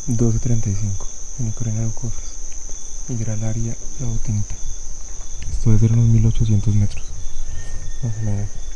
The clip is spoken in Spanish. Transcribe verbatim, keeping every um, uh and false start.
doce treinta y cinco en el Coronel Cofres y Gran Área La Botinita. Esto debe ser unos mil ochocientos metros más o menos.